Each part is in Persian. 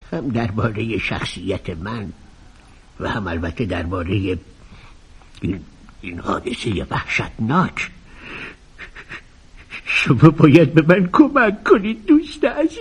هم درباره شخصیت من و هم البته درباره این حادثه وحشتناک. شما باید به من کمک کنید دوست عزیز.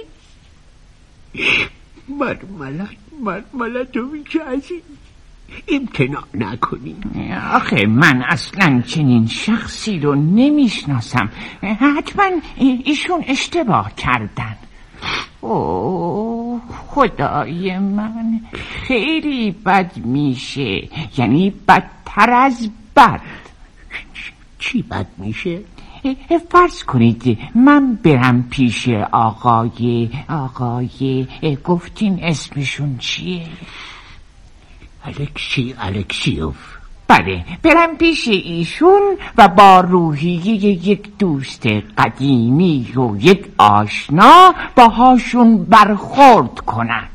مرملاتوویچ عزیز، امتناع نکنید. آخه من اصلا چنین شخصی رو نمیشناسم. حتما ایشون اشتباه کردن. اوه خدای من، خیلی بد میشه، یعنی بدتر از بد. چی بد میشه؟ فرض کنید من برم پیش آقای گفتین اسمشون چیه؟ الکسیوف. بله، برم پیش ایشون و با روحیه یک دوست قدیمی و یک آشنا باهاشون برخورد کنم.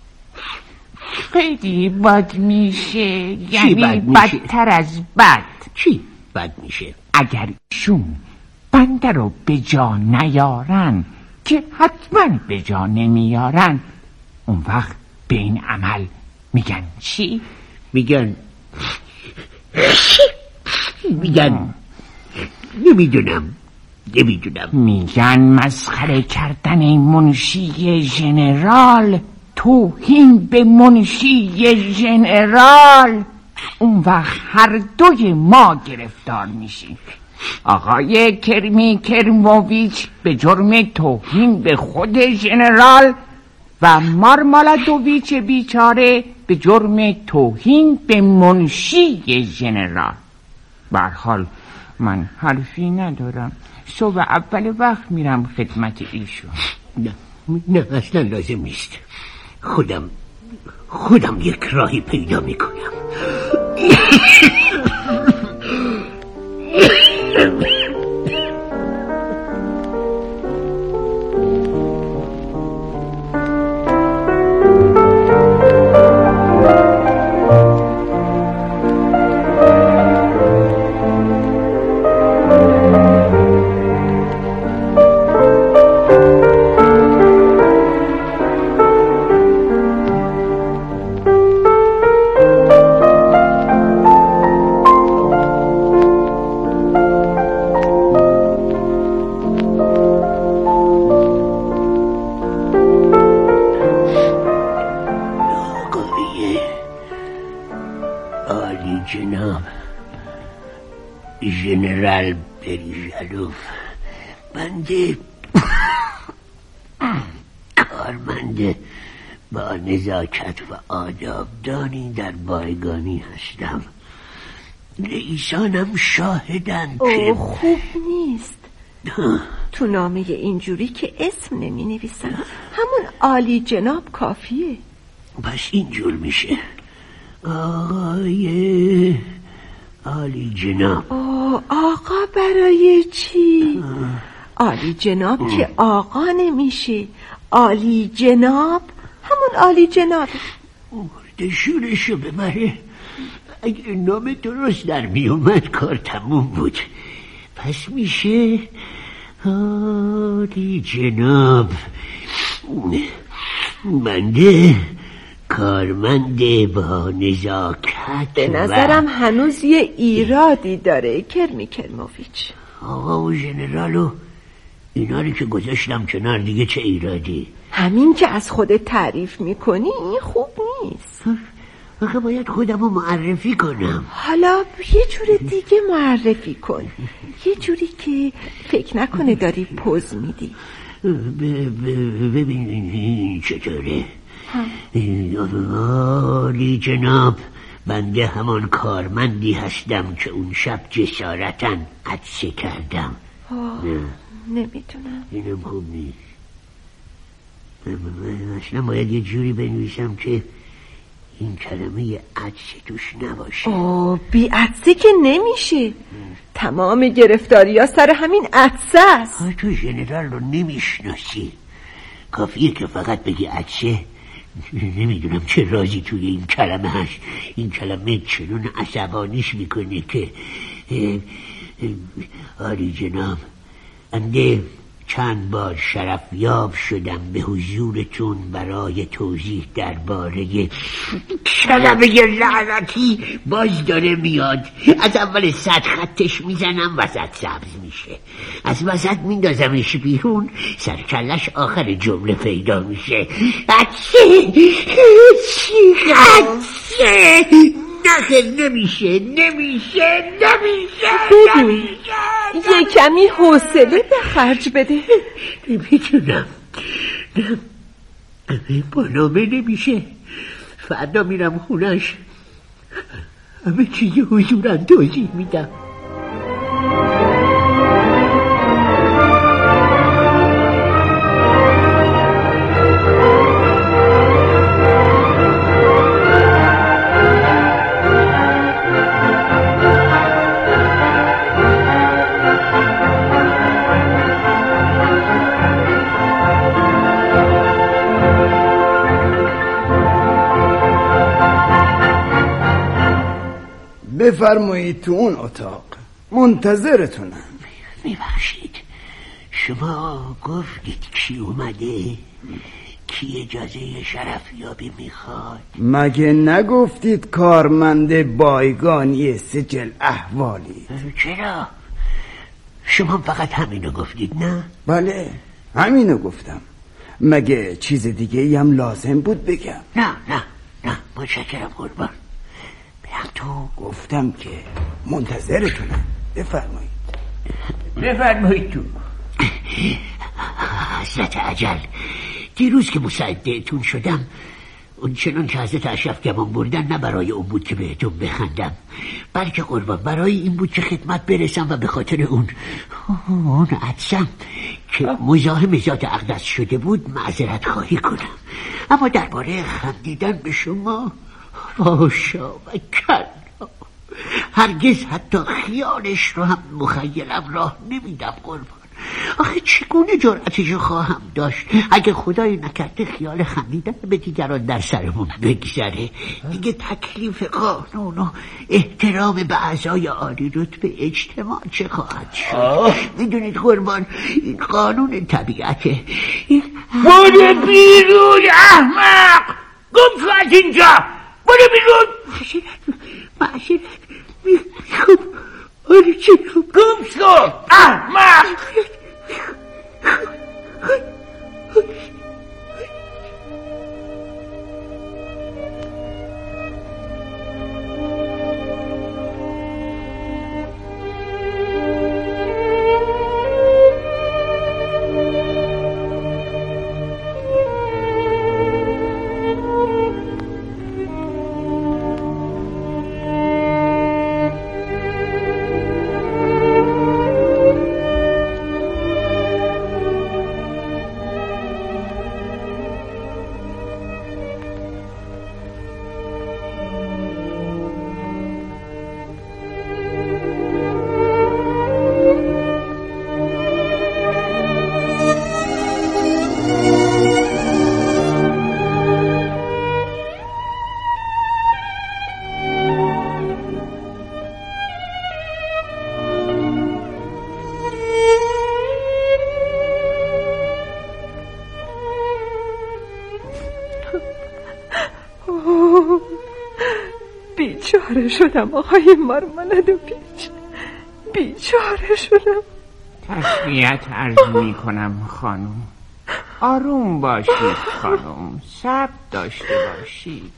خیلی بد میشه، یعنی بدتر از بد. چی بد میشه؟ اگر ایشون بنده رو به جا نیارن، که حتما به جا نمیارن، اون وقت به این عمل میگن چی؟ میگن نمیدونم. میگن مسخره کردن منشی ژنرال، توهین به منشی ژنرال. اون وقت هر دوی ما گرفتار میشیم. آقای کرمیوویچ به جرم توهین به خود ژنرال و مارمالادوویچ بیچاره به جرم توهین به منشی ژنرال. به هر حال من حرفی ندارم. صبح اول وقت میرم خدمت ایشون. نه اصلا لازم نیست. خودم یک راهی پیدا میکنم. جناب ژنرال بریژالوف، بنده کارمند با نزاکت و آدابدانی در بایگانی هستم. رئیسانم شاهدند که خوب نیست. تو نامه اینجوری که اسم نمی نویسن، همون عالی جناب کافیه. پس اینجور میشه: آقای عالی جناب. آقا برای چی؟ عالی جناب که آقا نمیشه. عالی جناب همون عالی جناب. مرد شورشو ببره. اگه نام درست در می اومد کار تموم بود. پس میشه عالی جناب. بنده کارمند با نزاکت. به نظرم هنوز یه ایرادی داره کرمیوویچ. آقا و ژنرال و اینا رو که گذاشتم کنار، دیگه چه ایرادی؟ همین که از خودت تعریف میکنی این خوب نیست. آخه باید خودم رو معرفی کنم. حالا یه جور دیگه معرفی کن، یه جوری که فکر نکنه داری پوز میدی. ببین چطوره. عالی جناب، بنده همان کارمندی هستم که اون شب جسارتاً عطسه کردم. نمیتونم. اینم خوب نیست. اصلا باید یه جوری بنویسم که این کلمه عطسه توش نباشه. بی عطسه که نمیشه. تمام گرفتاری ها سر همین عطسه است. تو ژنرال رو نمیشناسی. کافیه که فقط بگی عطسه. نمیدونم چه رازی توی این کلمه هست. این کلمه چنون عصبانیش میکنه که عالی جناب، بنده چند بار شرفیاب شدم به حضورتون برای توضیح درباره کلمه لعنتی. باز داره میاد. از اول 100 خطش میزنم، وسط سبز میشه. از وسط میندازمش بیرون، سرکلش آخر جمله پیدا میشه. بچه نمیشه. یه کمی حوصله به خرج بده. نمیتونم. با نامه نمیشه. فردا میرم خونش، همه چیز حضورم توضیح میدم. بفرمایید تو اون اتاق، منتظرتونم. میبخشید، شما گفتید کی اومده؟ کی اجازه شرفیابی میخواد؟ مگه نگفتید کارمند بایگانی سجل احوالی؟ چرا؟ شما فقط همینو گفتید نه؟ بله همینو گفتم. مگه چیز دیگه ای هم لازم بود بگم؟ نه متشکرم قربان. تو گفتم که منتظرتونم. بفرمایید تو. حضرت عجل، دیروز که مساعدتون شدم، اون چنان که حضرت اشرف گمان بردن نه برای اون بود که بهتون بخندم، بلکه قربان برای این بود که خدمت برسم و به خاطر اون عدسم که مزاحم ذات اقدس شده بود معذرت خواهی کنم. اما درباره خندیدن به شما باشا و کلا هرگز حتی خیالش رو هم مخیلم راه نمیدم قربان. آخه چگونه جرأتشو خواهم داشت اگه خدای نکرده خیال خندیدن به دیگران در سرمون بگذره؟ دیگه تکلیف قانون و احترام به اعضای عالی رتبه اجتماع چه خواهد شد؟ میدونید قربان، این قانون طبیعته. برو بیرون احمق، گم شو از اینجا، برو بیرون. معشرت میخوام آره چرا گم شو احمق. بیچاره شدم آقای مارمالد و پیچ، بیچاره شدم. تسلیت عرض می کنم خانم. آروم باشید خانم، صبر داشته باشید.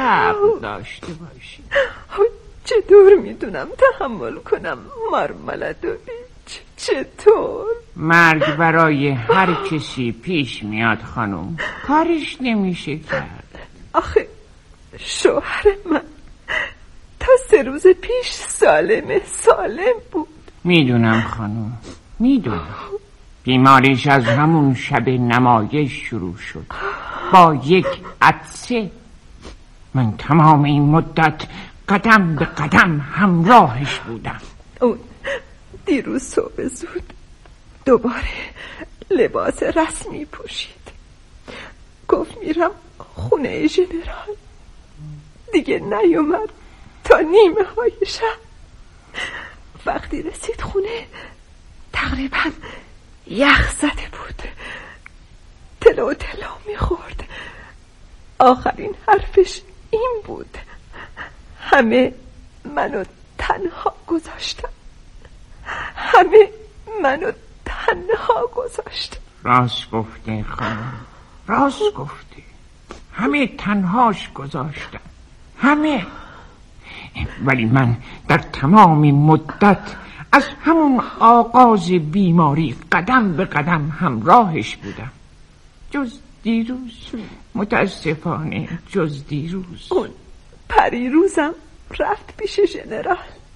چطور میتونم تحمل کنم مارمالد و پیچ؟ چطور؟ مرگ برای هر کسی پیش میاد خانم، کارش نمیشه کرد. آخه شوهر من تا 3 روز پیش سالم بود. میدونم خانم، میدونم. بیماریش از همون شب نمایش شروع شد با یک عطسه. من تمام این مدت قدم به قدم همراهش بودم. اون دیروز صبح زود دوباره لباس رسمی پوشید، گفت میرم خونه ژنرال. دیگه نیومد تا 9:30 شب. وقتی رسید خونه تقریبا یخ زده بود، تلو تلو میخورد. آخرین حرفش این بود: همه منو تنها گذاشتن، همه منو تنها گذاشتن. راست گفته خانم، راست گفته. همه تنهاش گذاشتن، همه. ولی من در تمام مدت از همون آغاز بیماری قدم به قدم همراهش بودم، جز دیروز. متاسفانه جز دیروز. اون پریروزم رفت پیش ژنرال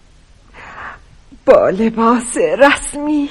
با لباس رسمی،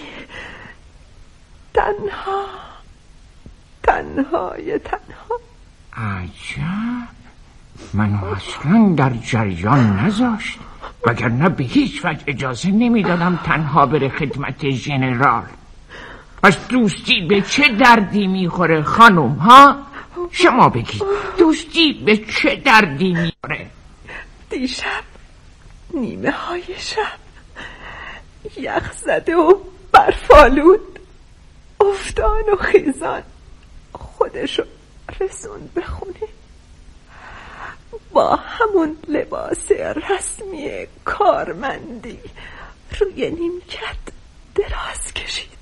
تنهای تنها. عجب، منو اصلا در جریان نذاشت، وگرنه به هیچ وجه اجازه نمیدادم تنها بره خدمت ژنرال. پس دوستی به چه دردی میخوره خانم ها؟ شما بگید دوستی به چه دردی میخوره؟ دیشب نیمه های شب یخ زده و برفالود، افتان و خیزان خودشو رسوند به خونه با همون لباس رسمی کارمندی روی نیمکت دراز کشید.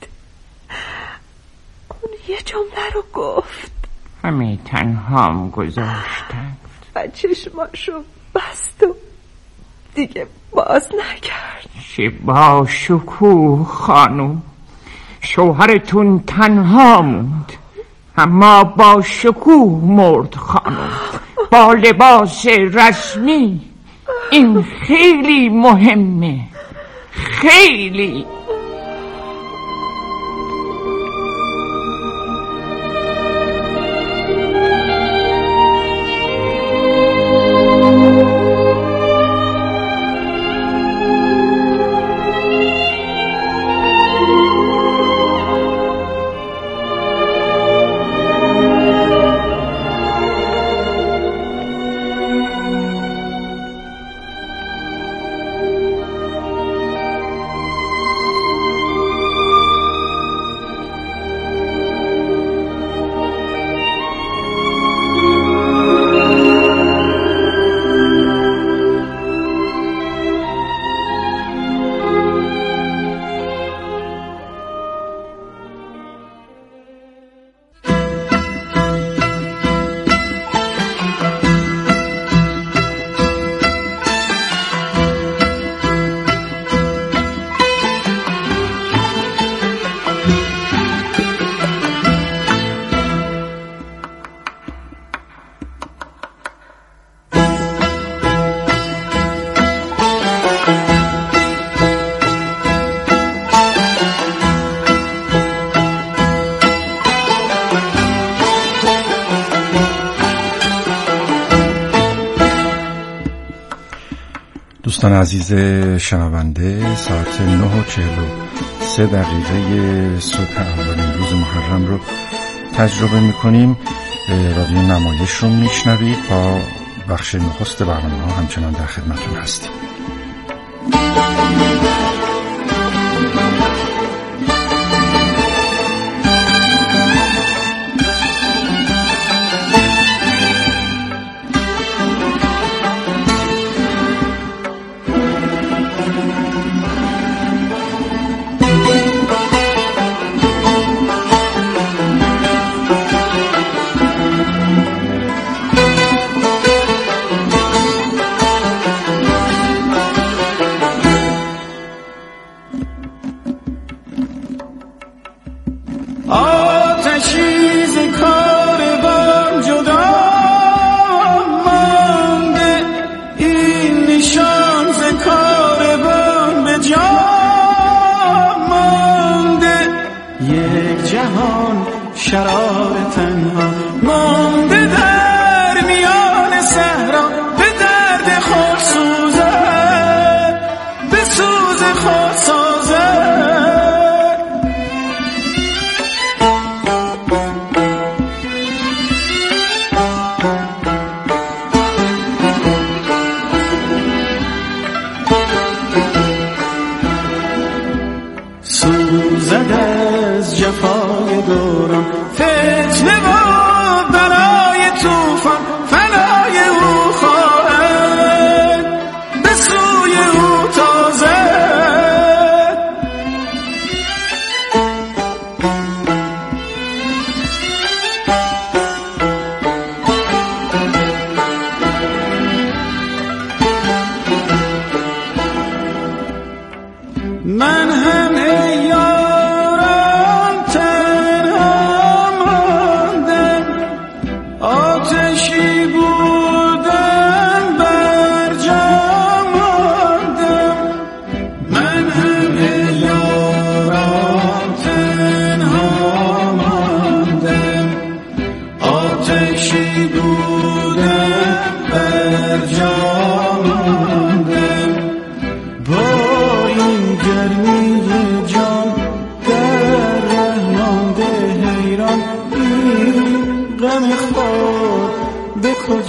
اون یه جمله رو گفت: همه تنهام گذاشتن، و چشماشو بست و دیگه باز نکرد. چه با شکوه خانم، شوهرتون تنها موند، اما با شکوه مرد خانم، با لباس رسمی. این خیلی مهمه، خیلی. دوستان عزیز شنونده، ساعت 9:43 صبح اولین روز محرم رو تجربه میکنیم. رادیو نمایش رو میشنوید. با بخش نخست برنامه ها همچنان در خدمتون هستیم.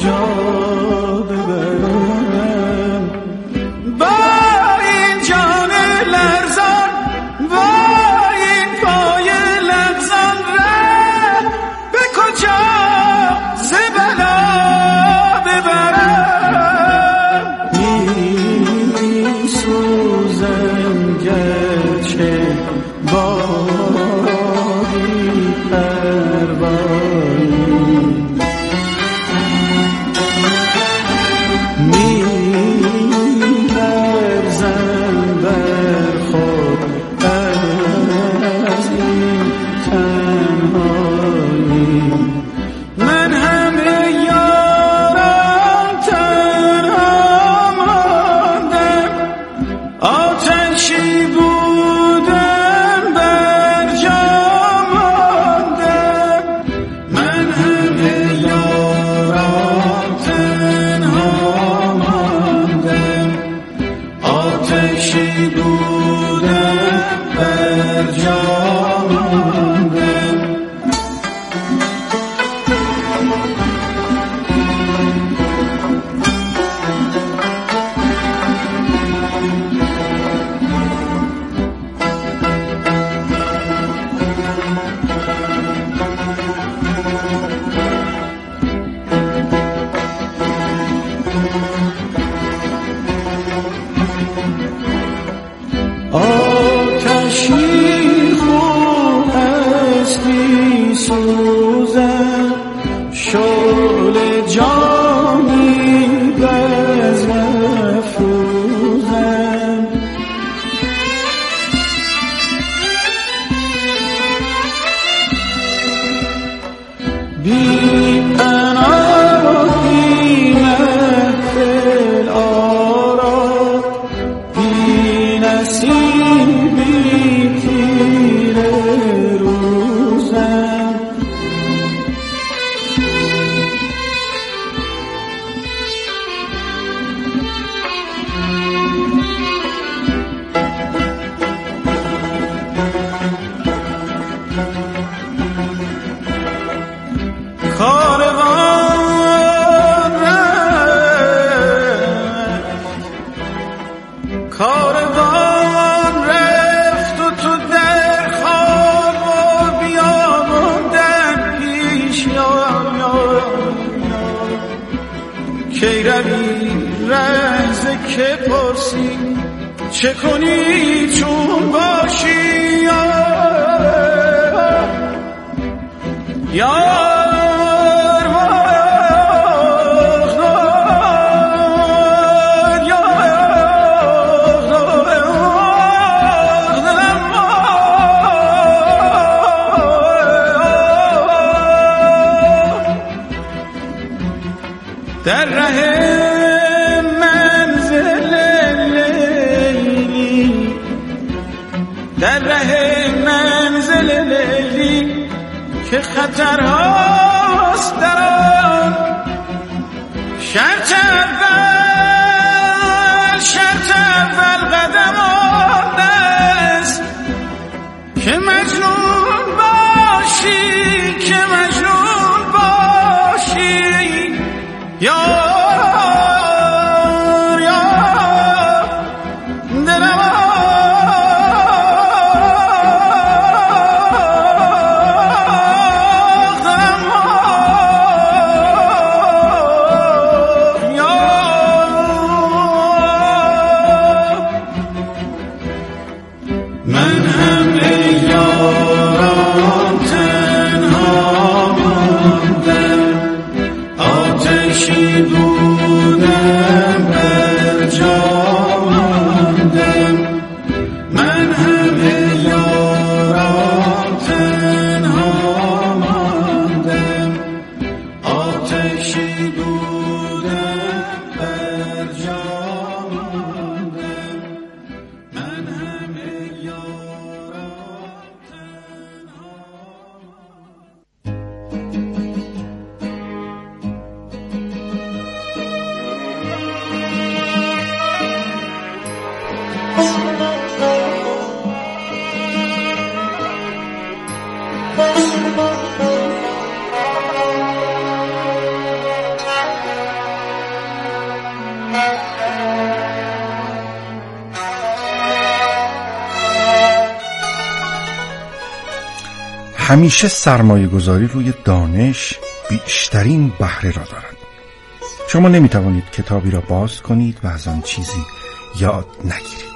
کجا ببرم با این جان لرزان با این پای لغزان ره به کجا ز بلا ببرم می سوزم گرچه باری پروایی می لرزم بر خود از این تنهایی من همه یارم تنها ماندم آتشی بودم بر جا ماندم من همه یارم تنها ماندم آتشی بودم بر جا ماندم آتشی خوب است می سوزم شعله جانی بز مفروزم بی پناهی محفل آرا بی نصیبی تیره روزم کاروان رفت و تو در خواب و بیاموندن پیش یار کی روی رهز که پرسی چه کنی چون باشی یار در ره منزل لیلی در ره منزل لیلی که خطرهاست در آن شرط اول قدم آن است که مجنون باشی که مجنون باشی یار یار دلم من همه یارم تنها ماندم آتشی بودم بر جا ماندم من همه یارم تنها ماندم آتشی بودم بر جا ماندم من همه یارم همیشه سرمایه گذاری روی دانش بیشترین بهره را دارد. شما نمی توانید کتابی را باز کنید و از آن چیزی یاد نگیرید.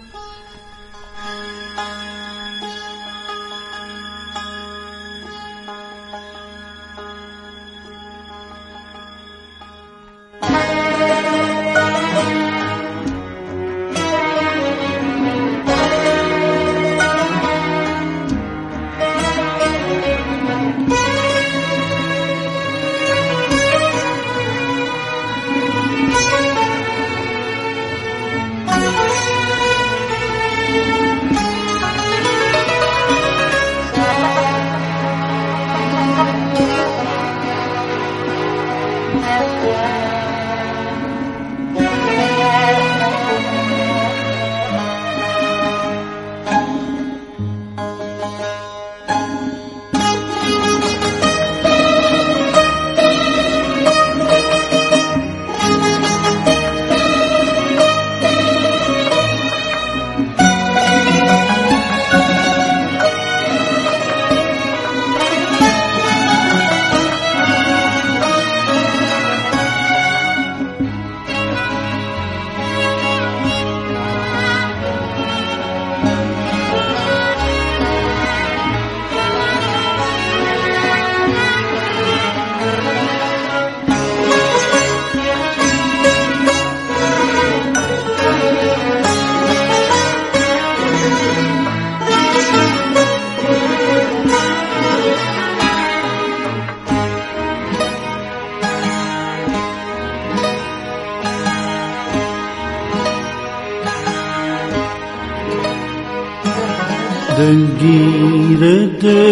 دلگیر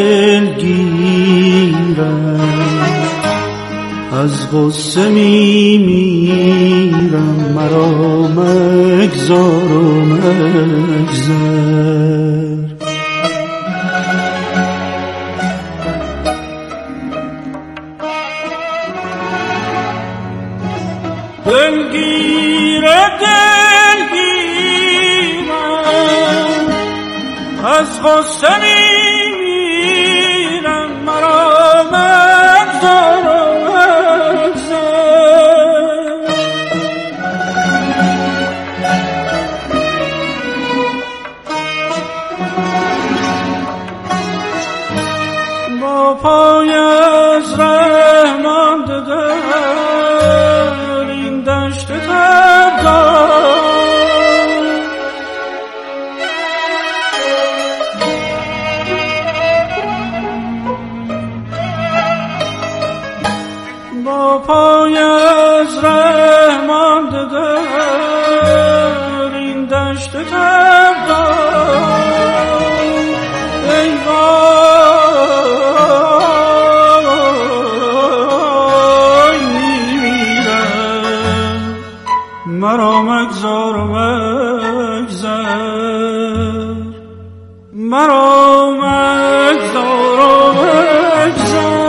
دلگیرم از غصه میمیرم، مرا مگذار و مگذر. دلگیر دلگیرم از غصه میمیرم، مرا مگذار و مگذر. با پای از ره مانده در این دشت تردار، با پای از ره مانده در این دشت تردار، ای وای میمیرم، مرا مگذار و مگذر، مرا مگذار و مگذر.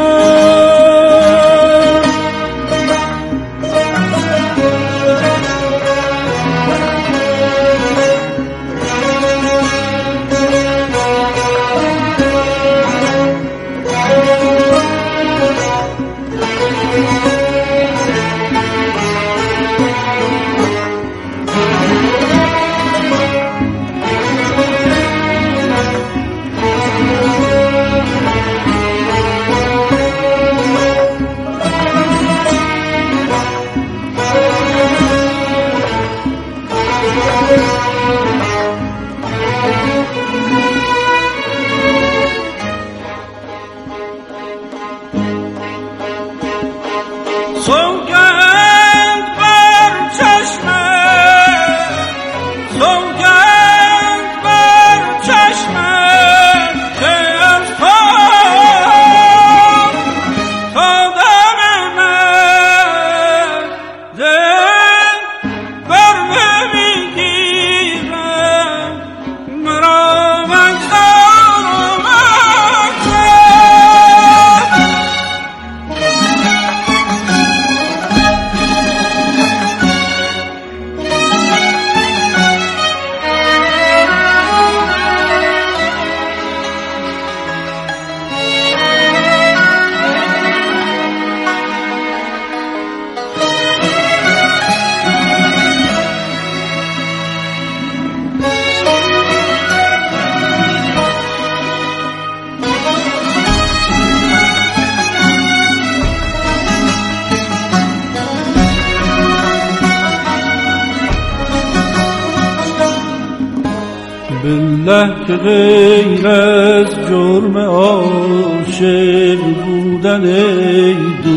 والله که غیر از جرم عاشق بودن ای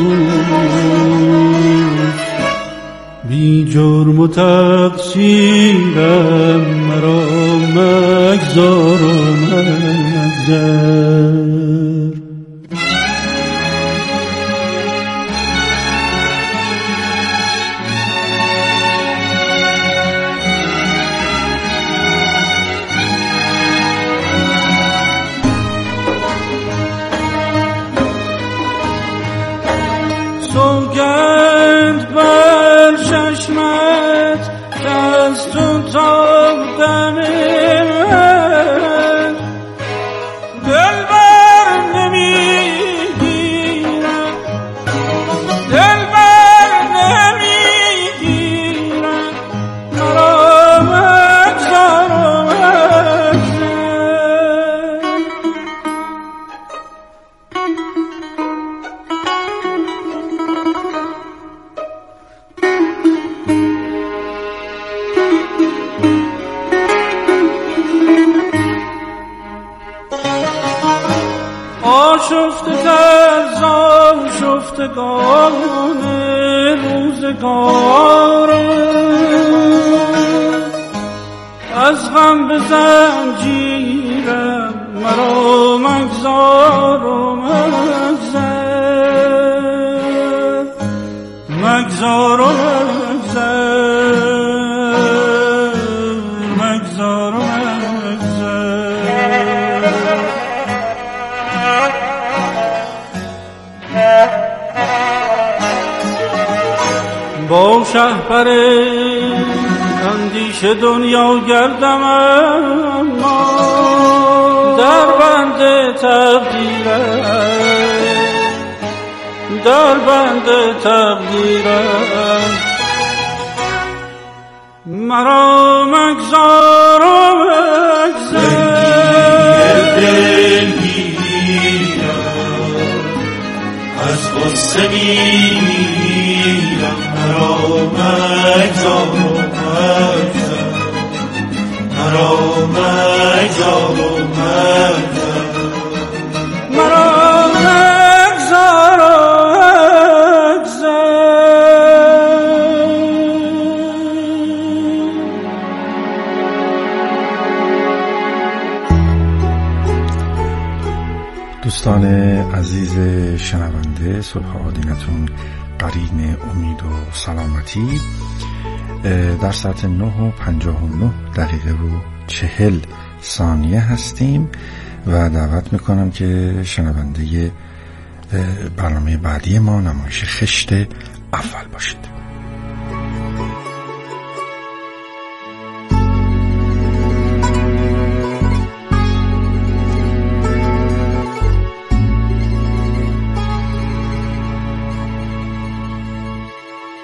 دوست بی جرم و تقصیرم مرا مگذار و مگذر. سوگند بر چشمت که از تو تابدن من دل بر نمیگیرم دل بر نمیگیرم مرا مگذار و مگذر. آشفته تر آشفتگان روزگارم از غم به زنجیرم مرا مگذار و مگذر مگذار و مگذر مگذار و مگذر. با شهپر اندیشه دنیا گردم اما در بند تقدیرم مرا مگذار و مگذر. دل میگیرم از غصه میمیرم مرا مگذار و مگذر مرا مگذار و مگذر مرا مگذار و مگذر. دوستان عزیز شنونده، صلح آدینتون قرین امید و سلامتی. در ساعت 9:59 و 40 ثانیه هستیم و دعوت میکنم که شنونده برنامه بعدی ما نمایش خشت اول باشید.